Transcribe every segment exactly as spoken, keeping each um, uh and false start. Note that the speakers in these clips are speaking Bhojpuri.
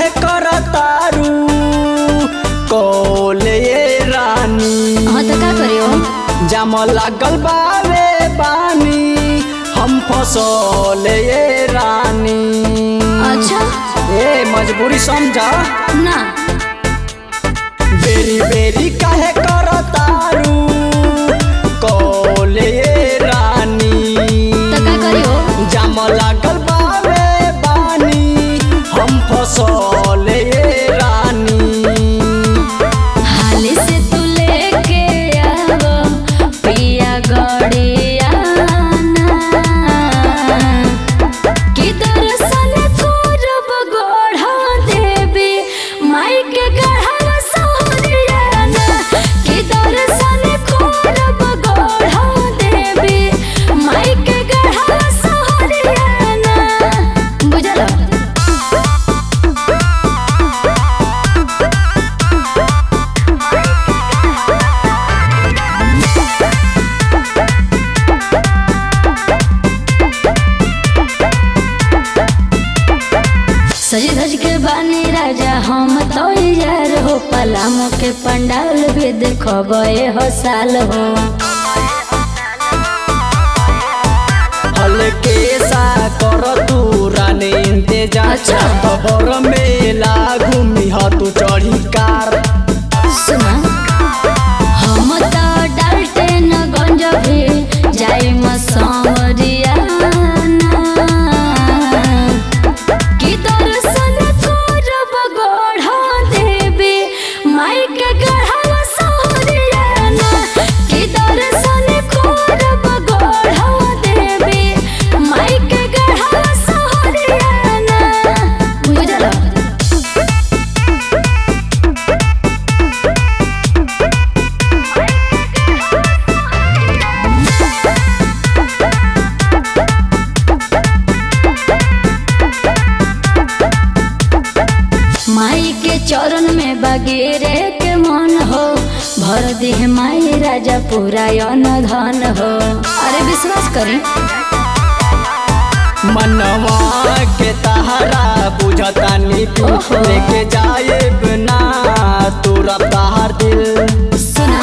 काहे करतारू कोले रानी। हाँ तो का करियो जाम लागल बावे पानी हम फसले रानी। अच्छा ए मजबूरी समझा ना। बेरी बेरी काहे करतारू कोले रानी। तो का करियो जाम लागल बावे पानी हम फसले रानी। हाल से तू लेके आवो पिया गड़िया कि दर्शन करब गढ़ा देवी माई के गढ़ा सोहरियाना। कि दर्शन करब गढ़ा देवी माई के गढ़ा सोहरियाना। बुझल सज धज के बानी राजा हम तो यार हो। पलामो के पंडाल भी देखबे हो साल हो। हल्के सा कर तू रानी इंतजार। अच्छा। खबर मेला घूमी ह तू चढ़ी कार। सुना हम तो डालते न गंज भी जाई मसवरिया। कि दर्शन करब गढ़ा देवी माई के गढ़ा सोहरियाना। कि दर्शन करब गढ़ा देवी माई के गढ़ा सोहरियाना। बुझल माई के चरण में बगेरे के मन हो। भर देह माई राजा पूरा यन धन हो। अरे विश्वास करी मनवा के तहरा बुझतानी ओहो। लेके जाए बिना तोरा तार दिल। सुना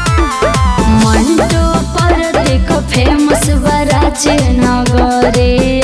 मंटो पर देखो फेमस बराचे नगरे।